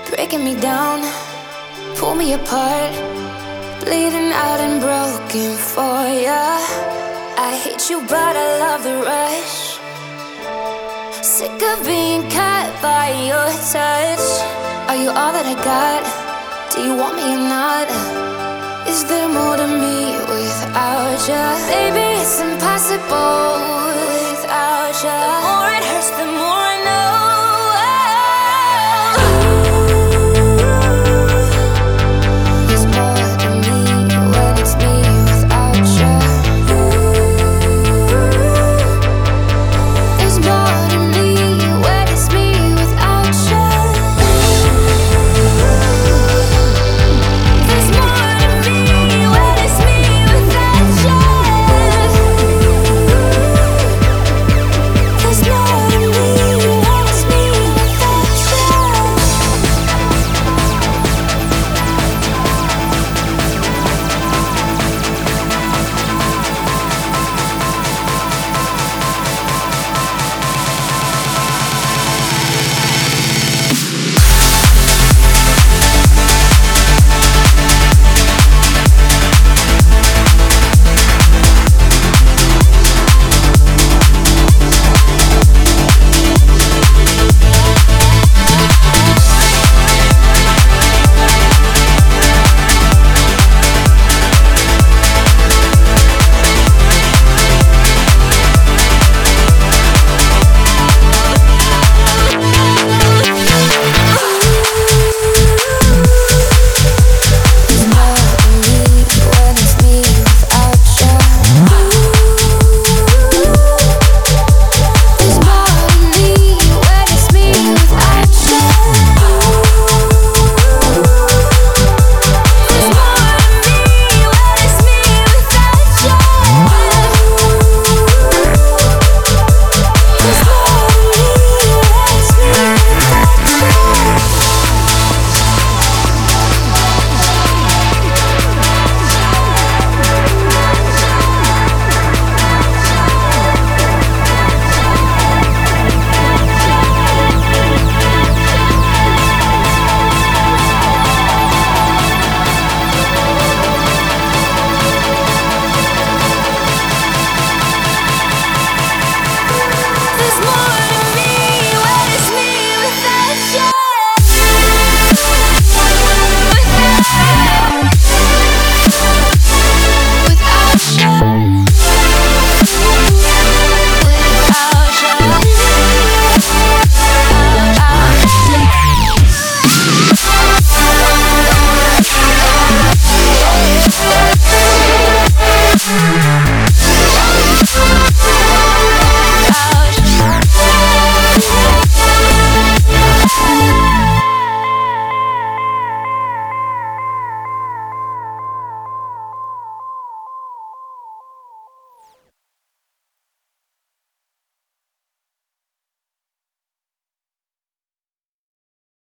breaking me down, pull me apart, bleeding out and broken for ya. I hate you but I love the rush, sick of being caught by your touch. Are you all that I got? Do you want me or not? Is there more to me without ya? Baby, it's impossible without ya. The more it hurts, the more I know